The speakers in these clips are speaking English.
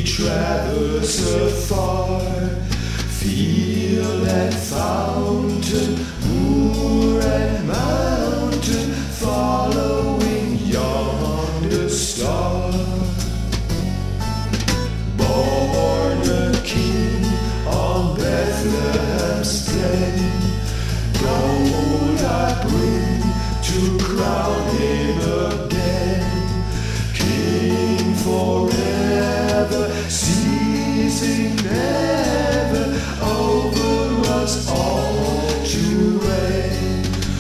traverse afar, field and fountain, moor and mountain, following yonder star. Born a king on Bethlehem's plain, gold I bring to crown him again, king forever, ceasing never, over us all to reign.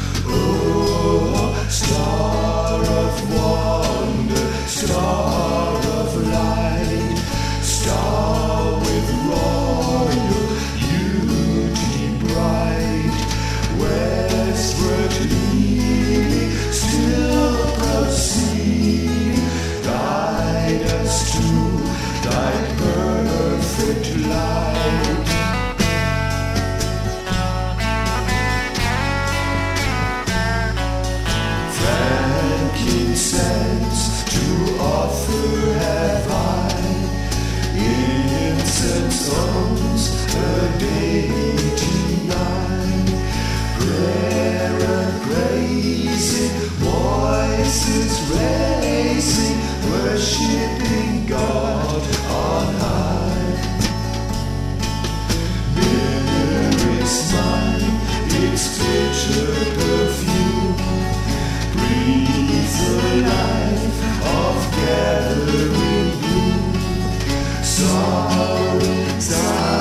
Oh, star of wonder, star of light, star with royal beauty bright, westward leading, still proceeding, guide us to thy perfect light. Frankincense to offer have I, incense owns the deity nigh, prayer and praising, voices raising, worshipping God on high. Myrrh is mine, its bitter perfume breathes the life of gathering bloom. Sorrowing